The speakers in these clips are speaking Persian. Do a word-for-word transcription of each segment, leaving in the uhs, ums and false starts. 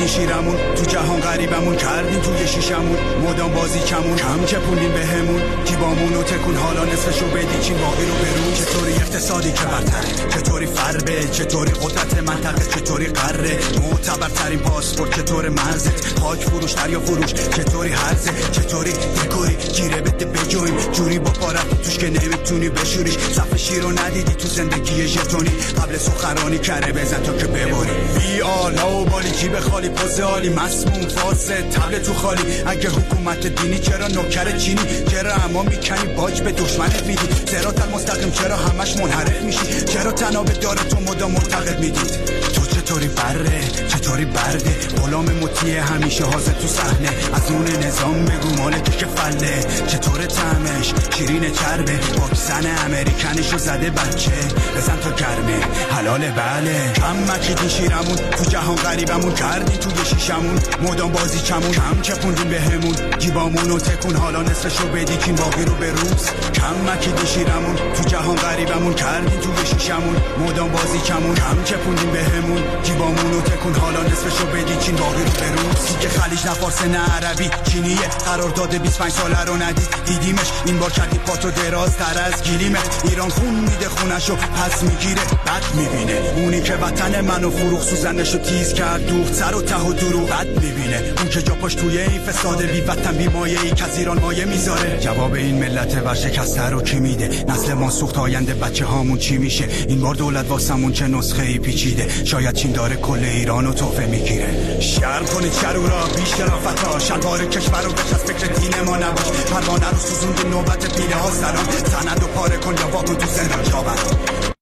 شیرمون، تو جهان غریبمون کردیم توی شیشمون، مدام بازی کمون کم چپونیم بهمون، جیبامونو تکون حالا نصفشو بدی چین باقی رو برون. چطوری اقتصادی که برتره، چطوری فربه، چطوری قدرت منطقه، چطوری قره، معتبرترین پاسپورت چطور مرزت، خاک فروش دریا فروش چطوری هرزه، چطوری دکوری گیره بده بجویم جوری با پارت توش که نمیتونی بشوریش، صف شیر رو ندیدی تو زندگی ژتونی، قبل سخرانی کره بزن تا که بباری. بی آلا و بالی کی به خالی پوز عالی مسموم فاسد تبل تو خالی، اگه حکومت دینی چرا نوکر چینی، چرا اما میکنی باج به دشمنت میدی، صراط المستقیم چرا همش منحرف میشی، چرا تناب داره تو مدام معتقد میدید، تو چطوری بره چطوری برده، غلام مطیع همیشه حاضر تو صحنه، از اون نظام بگو مالک که فله، چطور طعمش شیرین چربه، واکسن امریکنشو زده بچه، بزن تا گرمه حلاله بله، کم مکیدی شیرمون، تو جهان غریبمون کردی توی شیشمون، مدام بازی کمون کم چپوندیم بهمون، جیبامونو تکون حالا نصفشو بدی کین باقی رو به روز، کم مکیدی شیرمون، تو جهان غریبمون کردی توی شیشمون، مدام بازی کمون کم چپوندیم بهمون، جیبامونو تکون حالا نصفشو بدی کین باقی رو به روز. که خلیج نه فارس نه عربی چینیه، قرار داده بیست و پنج ساله رو ندید دیدیمش، این بار کردی پاتو دراز تر از گلیمت، ایران خون میده خونشو پس میگیره بد میبینه، اونی که وطن منو فروخ سوزنشو تیز کرد دوخت سر و ته و دروغ بد میبینه، اون که جا پاش توی این فساد بی وطن بی مایه ای که از ایران مایه میذاره، جواب این ملت ورشکسته رو کی میده، نسل ما سوخت آینده بچه هامون چی میشه، این بار دولت واسمون چه نسخه ای پیچیده، شاید چین داره کل ایرانو تحفه میگیره. شرم کنید شرورا بی شرافتا، شلوار کشور رو بچ از فکر دین ما نباش، پروانه رو سوزوند نوبت پیله ها سلام، سند و پاره کن یا واقعا تو زندان جاور.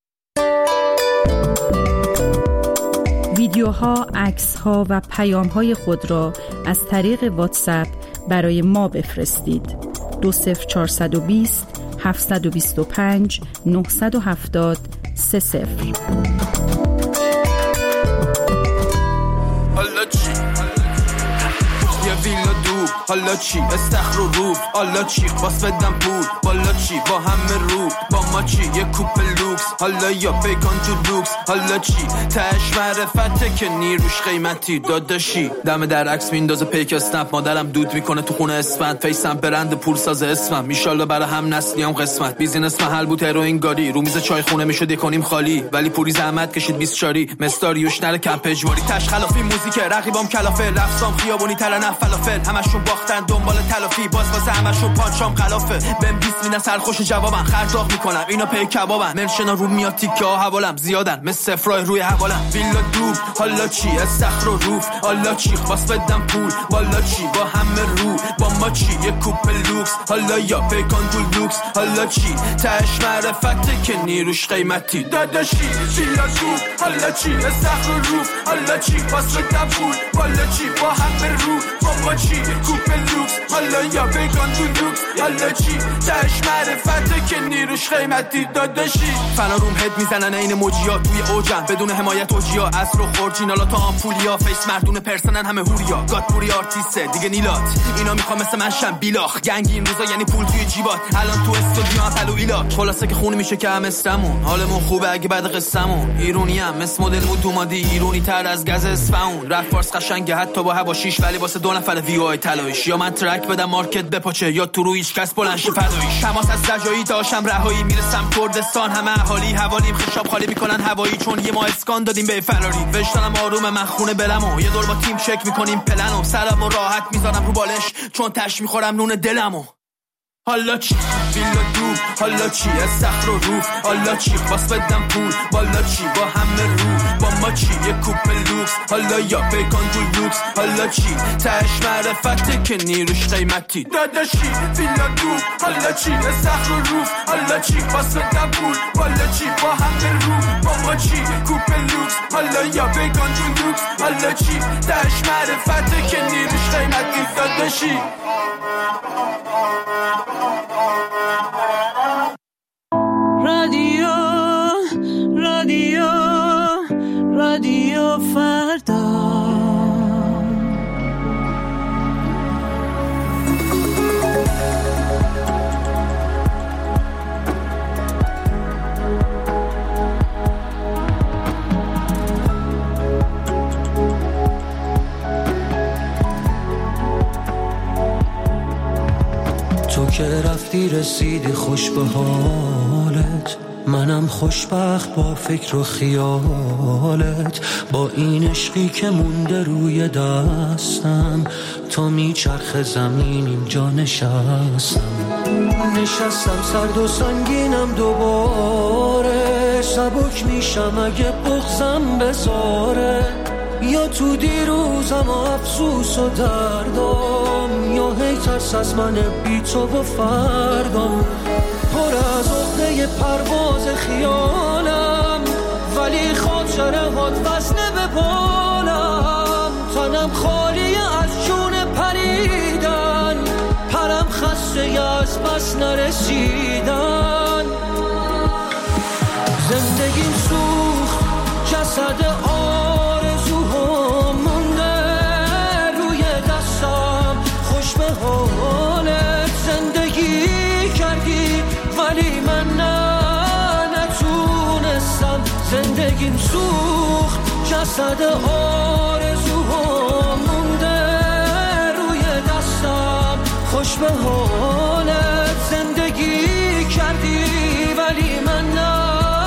ویدیوها، عکس‌ها و پیام‌های خود را از طریق واتساپ برای ما بفرستید. دو صفر چهارصد و بیست هفتصد و بیست و پنج نهصد و هفتاد سه صفر. ویلا دو حالا چی استخر و روب حالا چی باس بدم پول بالا چی با همه رو با ما چی یه کوپ لوکس حالا یا پیکان تو لوکس حالا چی تش معرفته که نیروش قیمتی داداشی دم در عکس میندازه پیک اسنپ مادرم دود میکنه تو خونه اسفند فیسم برند پول ساز اسمم میشالله برای هم نسلیام قسمت بیزینس محل بود هروئین گاری رو میز چای خونه میشد کنیم خالی ولی پوری زحمت کشید بیست چاری مستاریوش نره کمپ اجباری تش خلافی موزیک رقیبام کلافه رقصام خیابونی ترن فلافل همشون باختن دنبال تلافی باز واسه همشون پانچام خلافه بهم بیست میدن سرخوش جوابم خرطاق میکنم اینا پی کبابن مرشنا رو میاد تیکه ها حوالم زیادن مثل فرای روی حوالم ویلا دوب حالا چی استخر و روف حالا چی باز بدم پول بالا چی با همه رو با ما چی یه کوپ لوکس حالا یا پیکان دو لوکس حالا چی تش معرفته که نیروش قیمتی داداشی ویلا دوب حالا چی استخر و روف حالا چی باز بدم پول بالا چی با همه رو با ما چی کوپ لوکس حالا یا پیکان تو لوکس حالا چی تش معرفته که نیروش قیمتی داداشی فنا روم هد میزنن این موجیا توی اوجن بدون حمایت اوجیا اصر و خورجینالا تا آمپولیا فیس مردون پرسنن همه هوریا گادپوری آرتیسته دیگه نیلات اینا میخوام مثل من شم بیلاخ گنگ این روزا یعنی پول توی جیبات الان تو استودیو هم پلو ایلاک خلاصه که خون میشه که هم استمون حالمون خوبه اگه بعد قصمون ایرونی هم مثل مدل بود اومدی ایرونی تر از گز اصفهون رپ فارس قشنگه حتی با هوا شیش ولی واسه دو نفر وی او آی تلایش یا من ترک بدم مارکت بپاچه یا تو رو هیچ کس بلند شه فداییش تماس از رجایی داشتم رهایی میرسم کردستان همه اهالی حوالیم خشاب خالی میکنن هوایی چون یه ما اسکان دادیم به فراری وجدانم آرومه من خونه بلمو یه دور با تیم چک میکنیم پلنو سرمو راحت میذارم رو بالش چون تش میخورم نون دلمو حالا چی ویلا دوب حالا چی استخر و روف حالا چی باس بدم پول بالا چی با همه رو با ما چی یه کوپ لوکس حالا یا پیکان دو لوکس حالا چی تش معرفته که نیروش قیمتی داداشی ویلا دوب حالا چی استخر و روف حالا چی باس بدم پول بالا چی با همه رو با ما چی کوپ لوکس حالا یا پیکان دو لوکس حالا چی تش معرفته که نیروش قیمتی داداشی رادیو رادیو رادیو فردا رفتی رسیدی خوش به حالت، منم خوشبخت با فکر و خیالت، با این عشقی که مونده روی دستم، تا میچرخ زمین اینجا نشستم. نشستم سرد و سنگینم دوباره، سبک میشم اگه بغضم بذاره، یا تو دیروزم و افسوس و دردم، یا هی ترس از من بی تو و فردام. پر از عقده پرواز خیالم، ولی خاطره هات وزنه به بالم. تنم خالی از جون پریدن، پرم خسته از بس نرسیدن. زندگیم سوخت جسد آرزوها مونده روی دستم، خوش به حالت زندگی کردی ولی من نه نتونستم. زندگیم سوخت جسد آرزوها مونده روی دستم، خوش به حالت زندگی کردی ولی من نه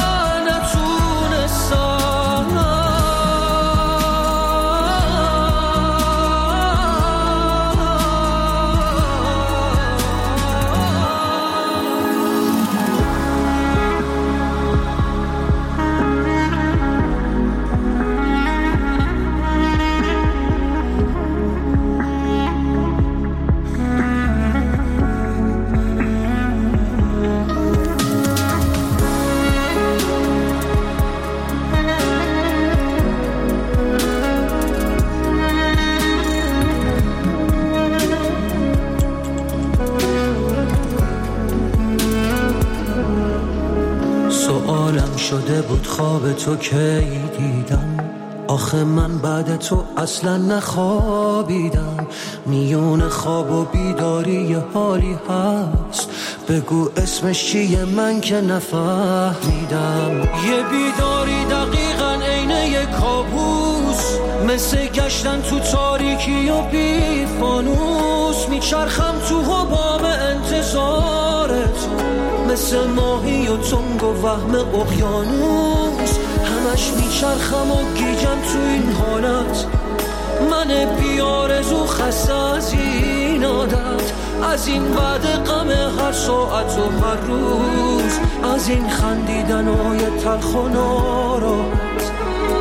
شده بود خواب تو کی دیدم، آخه من بعد تو اصلا نخوابیدم. میون خواب و بیداری یه حالی هست، بگو اسمش چیه من که نفهمیدم. یه بیداری دقیقاً عین یه کابوس، مثل گشتن تو تاریکی و بی فانوس. میچرخم تو حباب انتظارت، مثل ماهی و تنگ و وهم اقیانوس. همش میچرخم و گیجم تو این حالت، من بیارزو خسته از این عادت، از این بعد غم هر ساعت و هر روز، از این خندیدن های تلخ و ناراحت.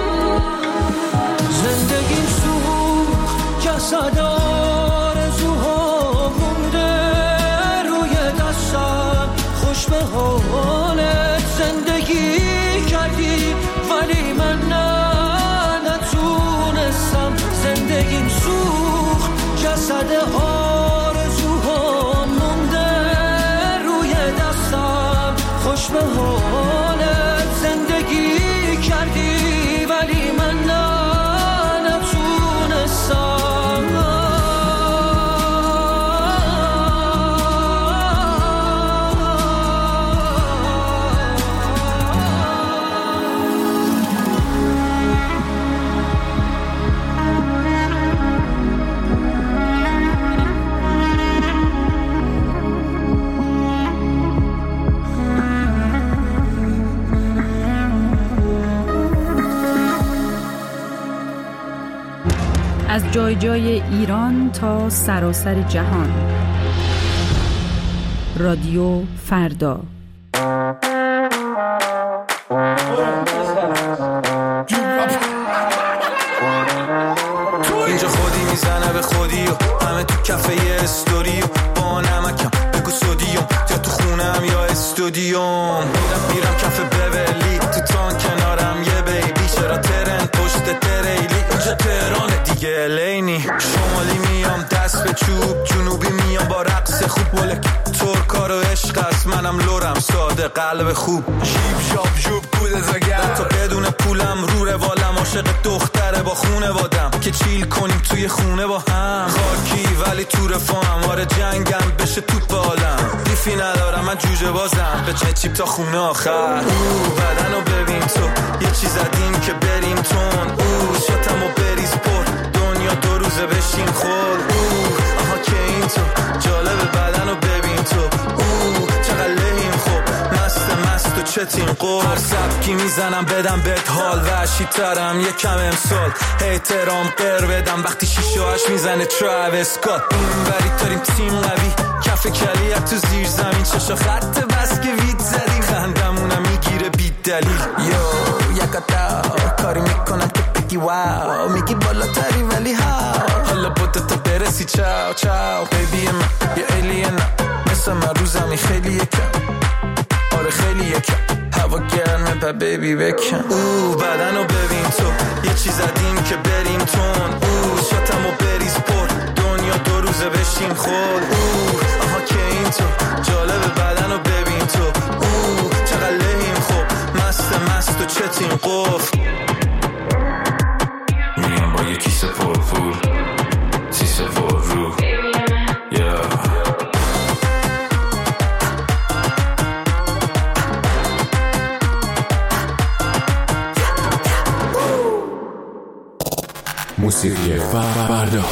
زندگیم سوخت جسد آرزوها مونده روی دستم، خوش به حالت زندگی کردی ولی من نه نتونستم. زندگیم سوخت جسد آرزوها مونده روی دستم، خوش به حالت زندگی کردی ولی من نه نتونستم. از جای جای ایران تا سراسر جهان. رادیو فردا. اینجا خودی میزنه به خودی و همه تو کفه یه استوری و با نمکم بگو سودیوم، یا تو خونم یا استودیوم. میرم میرم کفه بولی تو تان کنارم یه بیبی، چرا ترن پشت تریلی اینجا تهران دیگه الینی. شمالی میام دست به چوب، جنوبی میام با رقص خوب، ولک ترکار و عشق است منم لورم ساده قلب خوب. شیب شاب جوب بوده زگر تا بدون پولم رو روالم، عاشق دختره با خونه وادم که چیل کنیم توی خونه با هم. خاکی ولی تو رفاهم، آره جنگم بشه تو بالم، دیفی ندارم من جوجه بازم به چه چیپ تا خونه آخر. او بدنو ببین تو یه چیز زدیم که بریم تون، او شاتمو بریز پر دنیا دو روزه بشین خور. او آها که این تو جالب بدنو ببین ببین تو اوه چقدر لحیم خوب مست مست و چتیم قول هر سبکی میزنم بدم بهت حال وحشی ترم یکم امسال احترام قر بدم وقتی شیشه هاش میزنه تراویس اسکات این وری داریم تیم قوی کف کلیت تو زیر زمین چشا خط بس که وید زدیم خندمونم میگیره بی دلیل یو یکتا کاری میکنم که بگی واو میگی بالاتری ولی ها حالا بوده تا برسی چاو چاو بیبی من یه الین مثل من رو زمین خیلی یکم آره خیلی یکم هوا گرمه با بیبی بکن اوه بدنو ببین تو یه چیز زدیم که بریم تون اوه شاتمو بریز پر دنیا دو روزه بشیم خود اوه آها که این تو جالب بدنو ببین تو اوه چقدر لحیم خوب مست مست و چتیم قفل میام با یه کیسه پر پول سیسه پر رو yeah. موسیقی فردا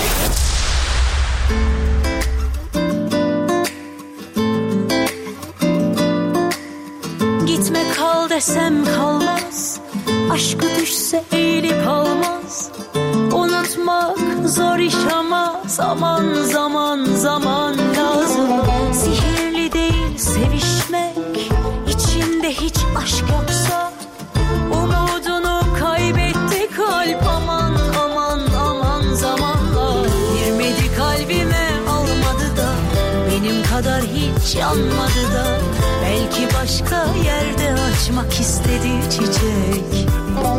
Gitme kal desem kalmaz Aşkı düşse eğilip almaz Unutmak zor iş ama Zaman zaman zaman lazım Sihirli değil sevişmek İçinde hiç aşk yoksa Umudunu kaybetti kalp aman aman aman zamanla Girmedi kalbime almadı da Benim kadar hiç yanmadı da Belki başka yerde açmak istedi çiçek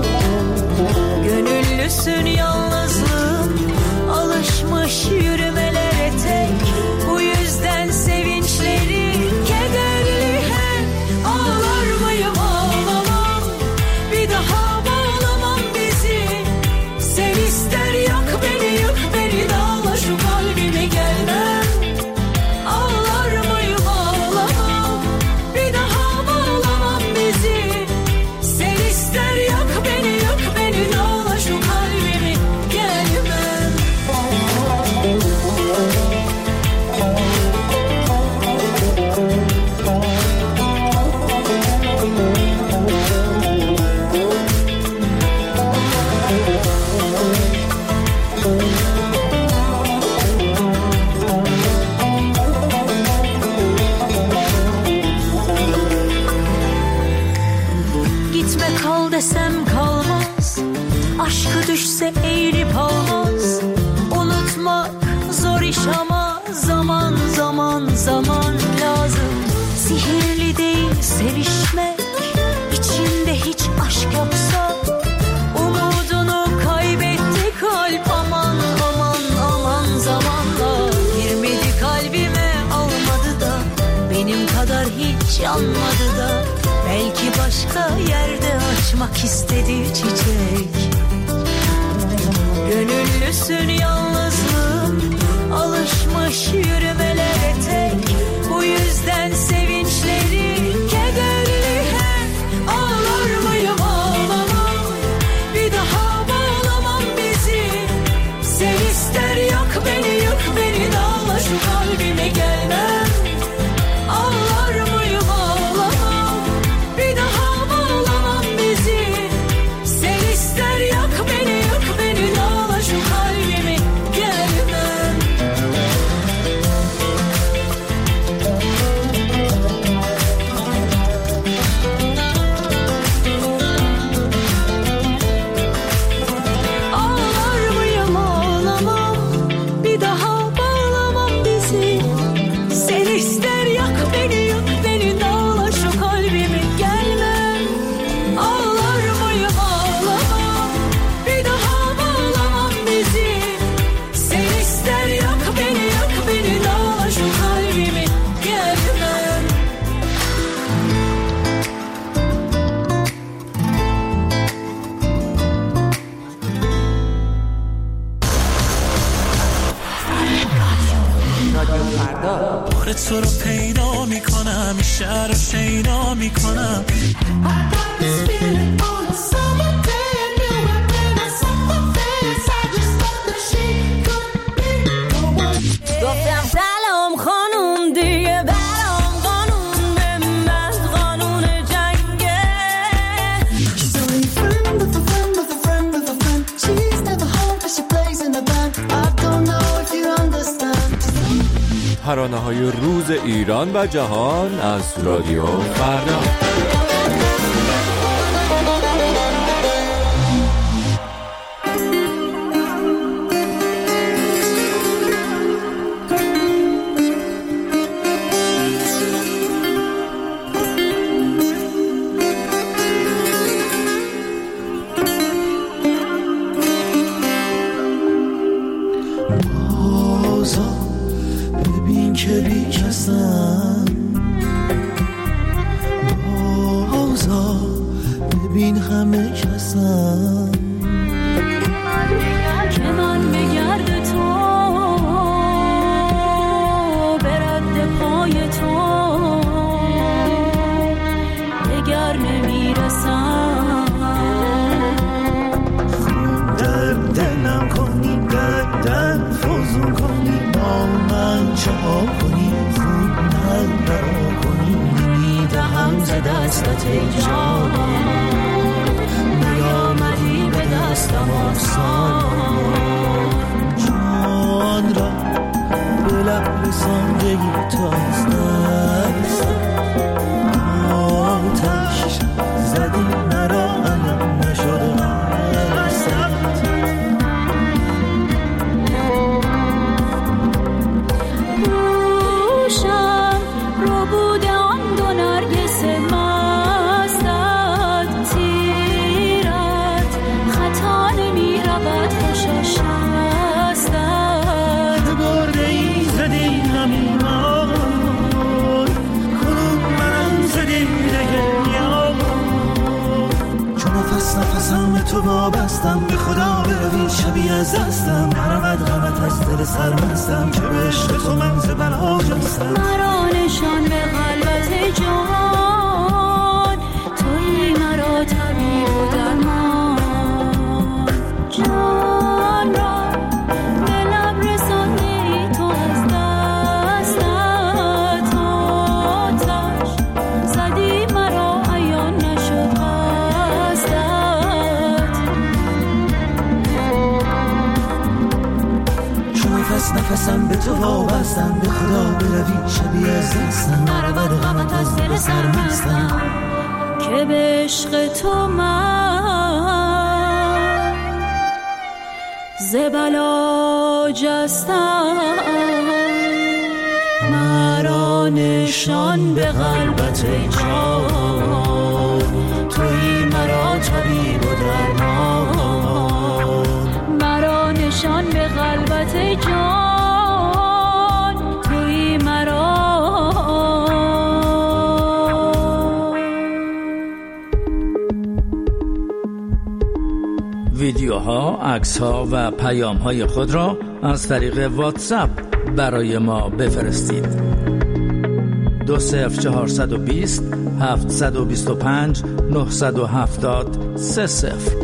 Gönüllüsün yalnızlığım Alışmış yürümelere tek Bu yüzden sevinçleri kederli hep Ağlar mıyım ağlamam Bir daha bağlamam bizi Sen ister yak beni yık beni Dağla şu kalbimi gelmem Ağlar mıyım ağlamam Bir daha bağlamam bizi Sen ister yak beni yık beni Dağla şu kalbimi gelmem Gitme kal desem kalmaz Aşkı düşse eğilip almaz Unutmak zor iş ama Zaman zaman zaman lazım Sihirli değil sevişmek İçinde hiç aşk yoksa Umudunu kaybetti kalp Aman aman aman zamanla Girmedi kalbime almadı da Benim kadar hiç yanmadı da Belki başka yerde açmak istedi çiçek Gönüllüsün yalnızlığım Alışmış yürümelere tek Bu yüzden sevinçleri kederli hep Ağlar mıyım ağlamam Bir daha bağlamam bizi Sen ister yak beni yık beni Dağla şu kalbime gelmem Ağlar mıyım ağlamam Bir daha bağlamam bizi Sen ister yak beni yık beni Dağla şu kalbimi gelmem Ağlar mıyım ağlamam Bir daha bağlamam bizi Sen ister yak beni yık beni Dağla şu kalbimi gelmem Ağlar mıyım ağlamam Bir daha bağlamam bizi Sen ister yak beni yık beni Dağla şu kalbimi gelmem بار تو رو پیدا میکنم شهر رو شیدا میکنم گفتم سلام خانم دیگه ترانه‌های روز ایران و جهان از رادیو فردا. ببین که بی کسم، بازا ببین همه کسم، که من بگرد تو برد پای تو دگر نمیرسم. خون در دلم کنی، در در فوزون کنی، با من چها کنی، خون من را کنی، نمیدهم ز دستت ای جان، نیامدی به دستم آسان، جان را به لب رساندگی تو از دستم، آتش زدی مرا علم نشده تو وابستم، به خدا بروی شبیه از دستم، نرود غمت از دل سرمستم، که به عشق تو من ز بلا جستم. مرا نشان به قلبت جان، تویی مرا طبیب و درمان، جان را به لب رساندی تو از دستت، آتش زدی مرا عیان نشد نفس نفسم به تو وابستم، به خدا بروی شبیه از دستم، نرود غمت از دل سرمستم، که به عشق تو من ز بلا جستم. مرا نشان به قلبت ای جان، تویی مرا طبیب و درمان، مرا نشان به قلبت ای جان، تویی مرا. ویدیوها، عکس‌ها و پیام‌های خود را از طریق واتساپ برای ما بفرستید. دو صفر چهارصد و بیست هفتصد و بیست و پنج نهصد و هفتاد سه صفر.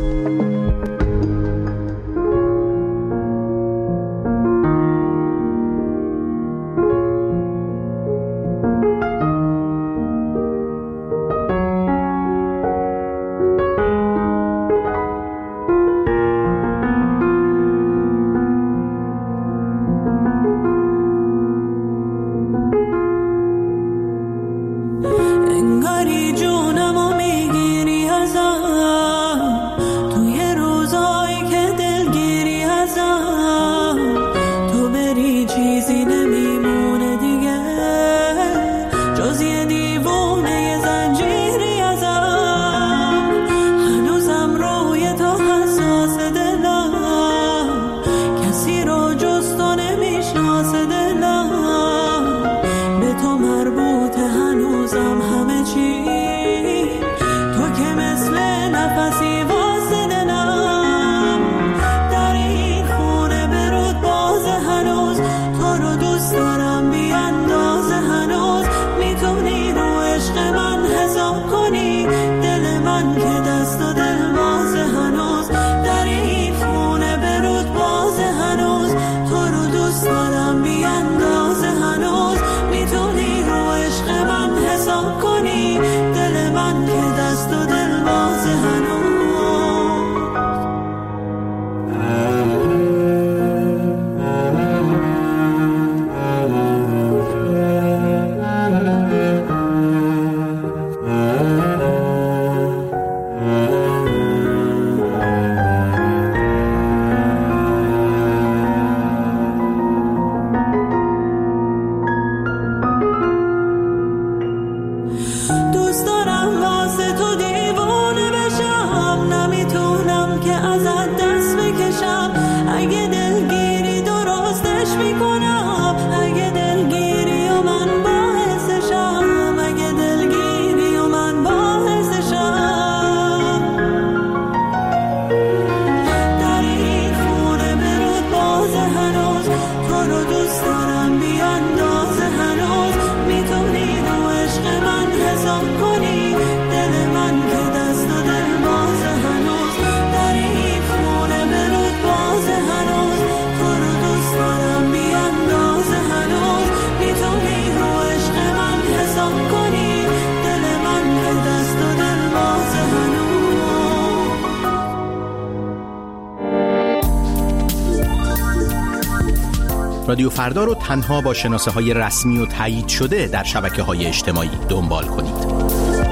رادیو فردا رو تنها با شناسه های رسمی و تایید شده در شبکه های اجتماعی دنبال کنید.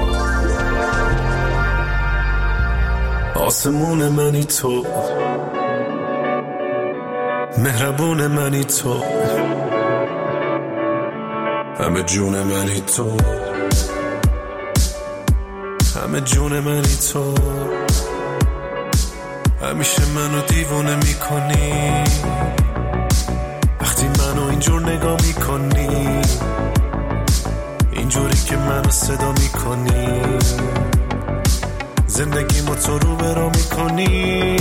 آسمون منی تو، مهربون منی تو، همه جون منی تو، همه جون منی تو، همیشه منو دیوونه میکنی وقتی منو اینجور نگاه میکنی، اینجوری که منو صدا میکنی، زندگی ما تو رو برا میکنی.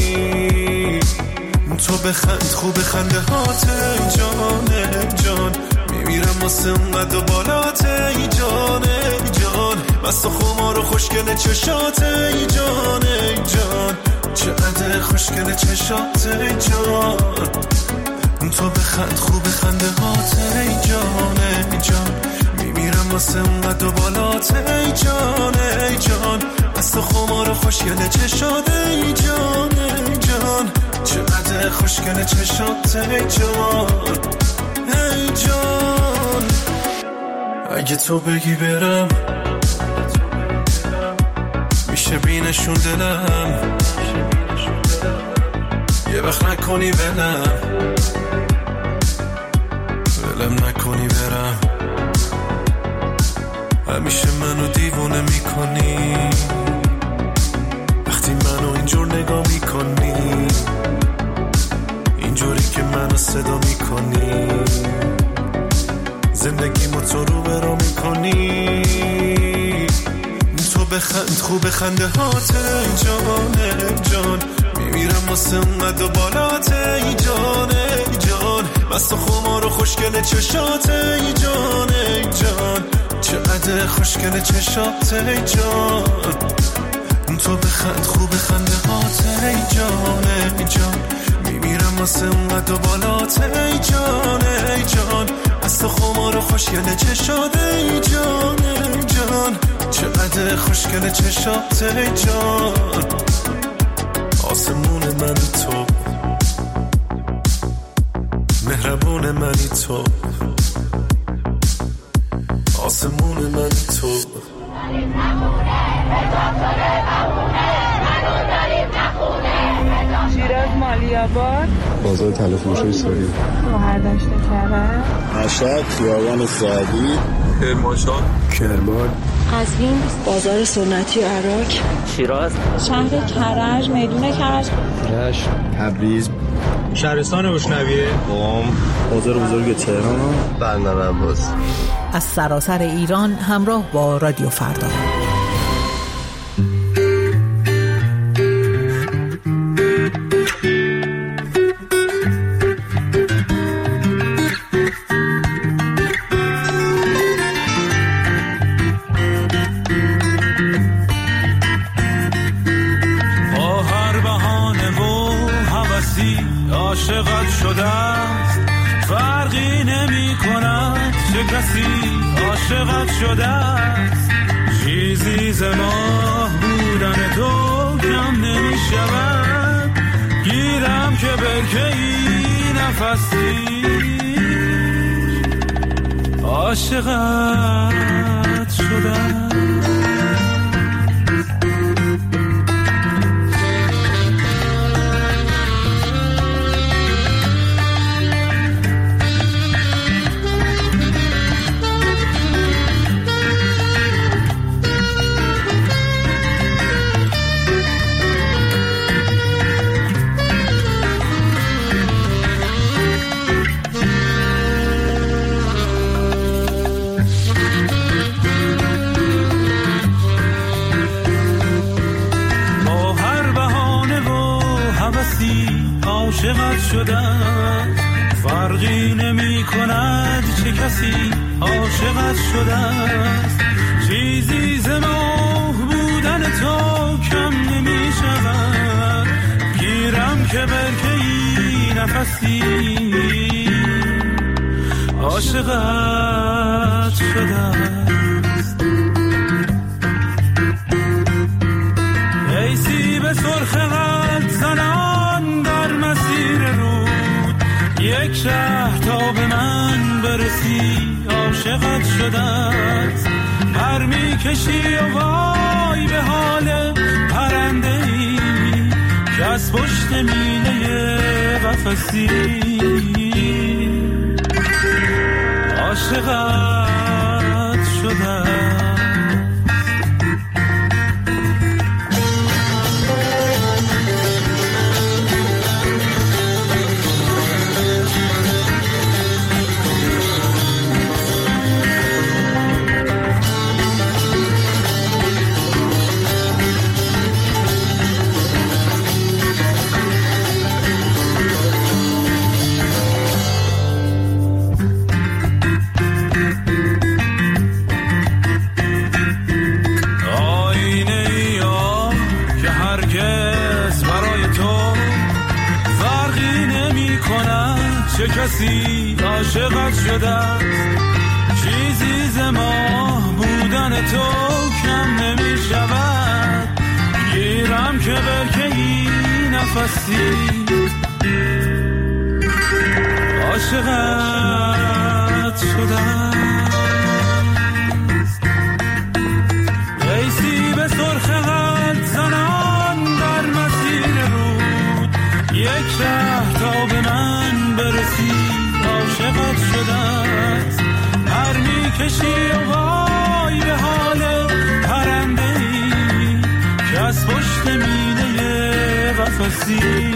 تو بخند خوب خنده هات ای جان ای جان، میمیرم واسه اونقدر بالات ای جان ای جان، مست و خمار و خوشگل چشات ای جان ای جان، چقدر خوشگل چشات ای جان. تو بخند خوب خنده هات ای جان ای جان، میمیرم واسه اونقدر بالات ای جان ای جان، مست و خمار و خوشگل چشات ای جان ای جان، چقدر خوشگل چشات ای جان ای جان. اگه تو بگی برم میشه بینشون دلم، یه وقت نکنی ولم ولم نکنی برم، همیشه منو دیوونه میکنی وقتی منو اینجور نگاه میکنی، اینجوری که منو صدا میکنی، زندگی ما تو رو برا میکنی. تو بخند خوب خنده هات ای جان ای جان، میمیرم واسه اونقدر بالات ای جان ای جان، مست و خمار و خوشگل چشات ای جان ای جان، چقدر خوشگل چشات ای جان. تو بخند خوب خنده هات ای جان ای جان، میمیرم واسه اونقدر بالات ای جان ای جان، مست و خمار و خوشگل چشات ای جان ای جان، چقدر خوشگل چشات ای جان. آسمون منی تو، مهربون منی تو، آسمون منی تو. شیراز مالیاباد، بازار تلفروشی سوری، مهردشت کرد، مشهد خیابان سعدی، کرمانشاه، کرمان، قزوین بازار سنتی عراق، شیراز شهر کرج میدون کرج، رشت، تبریز، شهرستان بوشنویه، قم، بازار بزرگ تهران، بندر عباس. از سراسر ایران همراه با رادیو فردا. عاشقت شده است، فرقی نمی کند چه کسی عاشقت شده است، چیزی ز ماه بودن تو کم نمی شود، گیرم که برکه‌ای نفسی عاشقت شده است. عاشقت شدم فرقی نمی کند چه کسی عاشقت شده است، چیزی ز ماه بودن تو کم نمی شود، گیرم که برکه‌ای نفسی عاشقت شده است. ای سیب سرخ قد زنان در مسیر رود، یک شهر تا به من برسی عاشقت شده است. پر میکشی و وای به حال پرنده ای که از پشت میله قفسی عاشقت شده است. چه کسی عاشقت شده است. چیزی ز ماه بودن تو کم نمی شود. گیرم که برکهی نفسی عاشقت شده است. قیسی به سرخ قد زنان در مسیر رود یک ره تا به من برسی عاشقت شده است. هر میکشی و وای به حال پرنده ای که از پشت میله قفسی